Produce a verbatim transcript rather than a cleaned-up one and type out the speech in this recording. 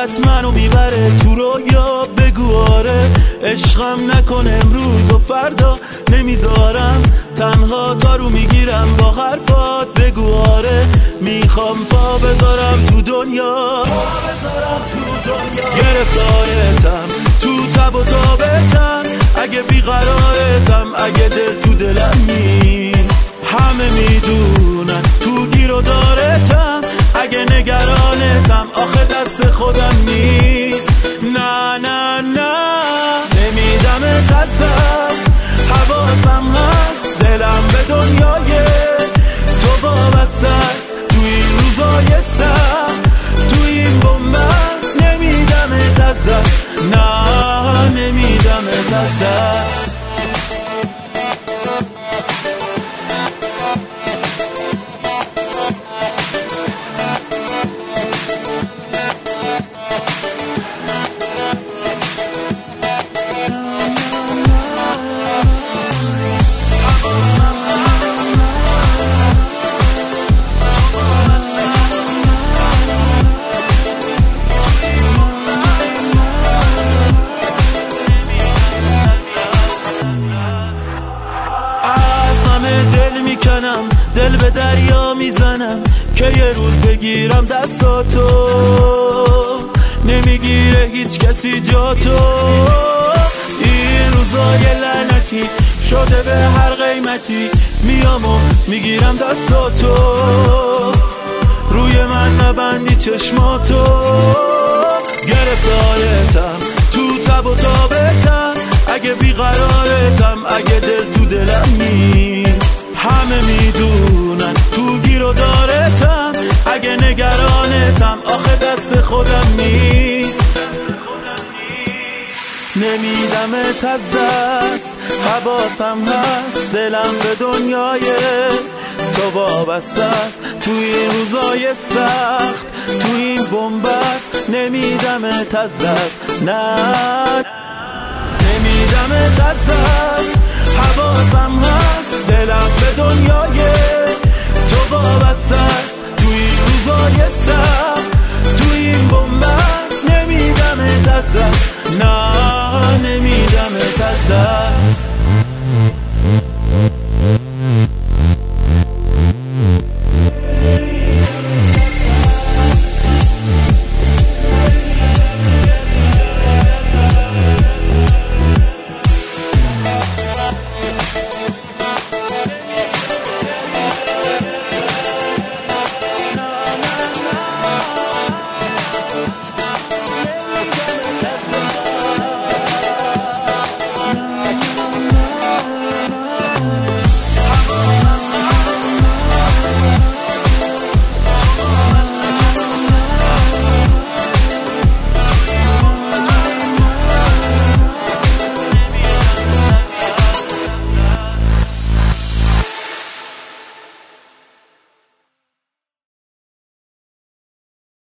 حالت منو میبره تو رویا، بگو آره عشقم نکن امروز و فردا نمیذارم تنها تارو میگیرم با حرفات، بگو آره میخوام پا بذارم تو دنیا، گرفتارتم تو تب و تابتم، اگه بیقرارتم اگه دل تو دلم نیست، همه میدونن تو گیر و دارتم، اگه نگرانتم آخه دست خودم نیست. نه نه نه نمیدم دست، حواسم هست دلم به دنیای تو وابسته است، تو این روزای سخت تو این بنبست، نمیدم دست دست، نه نمیدم دست دست. دل میکنم دل به دریا میزنم که یه روز بگیرم دستاتو، نمیگیره هیچ کسی جا تو، این روزای لعنتی شده به هر قیمتی، میام و میگیرم دستاتو، روی من نبندی چشماتو، گرفتارتم تو تب و تابتم، اگه بیقرارتم اگه دل تو دلم نیست، همه میدونن تو گیر و دارتم، اگه نگرانتم آخه دست خودم نیست، نمیدمت از دست، حواسم هست دلم به دنیای تو وابسته است، تو این روزای سخت تو این بنبست، نمیدمت از دست، نه نمیدمت از دست، حواسم هست دلم به دنیای تو وابسته است، تو این روزای سخت تو این بنبست، نمیدمت از دست، نه نمیدمت از دست.